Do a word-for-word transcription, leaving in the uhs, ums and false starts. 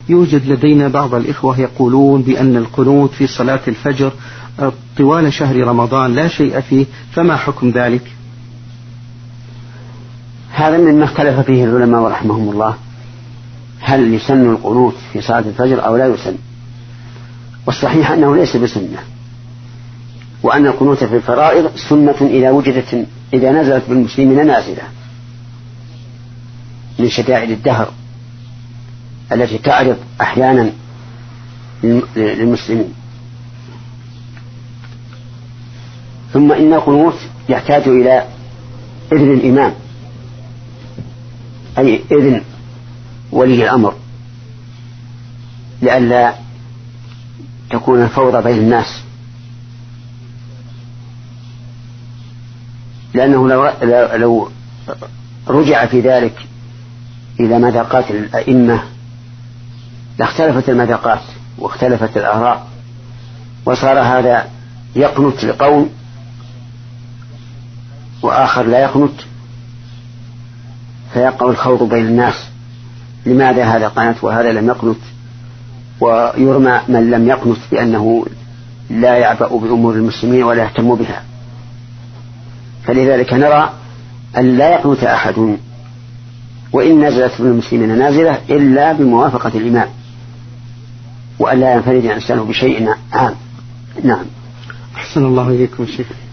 يوجد لدينا بعض الإخوة يقولون بأن القنوت في صلاة الفجر طوال شهر رمضان لا شيء فيه، فما حكم ذلك؟ هذا مما اختلف فيه العلماء رحمهم الله، هل يسن القنوت في صلاة الفجر أو لا يسن؟ والصحيح أنه ليس بسنة، وأن القنوت في الفرائض سنة إذا وجدت إذا نزلت بالمسلمين نازلة من شدائد الدهر التي تعرض أحيانا للمسلمين. ثم إن القنوت يحتاج إلى إذن الإمام، أي إذن ولي الأمر، لئلا تكون الفوضى بين الناس، لأنه لو, لو رجع في ذلك إلى مذاقات الأئمة لاختلفت المذاقات واختلفت الآراء، وصار هذا يقنت لقوم وآخر لا يقنت، فيقع الخوض بين الناس، لماذا هذا قنت وهذا لم يقنت، ويرمى من لم يقنت بأنه لا يعبأ بأمور المسلمين ولا يهتم بها. فلذلك نرى أن لا يقنت أحد وإن نزلت في المسلمين نازلة إلا بموافقة الإمام، وأن لا ينفرد الإنسان بشيء عام. نعم. أحسن الله إليكم شيخ.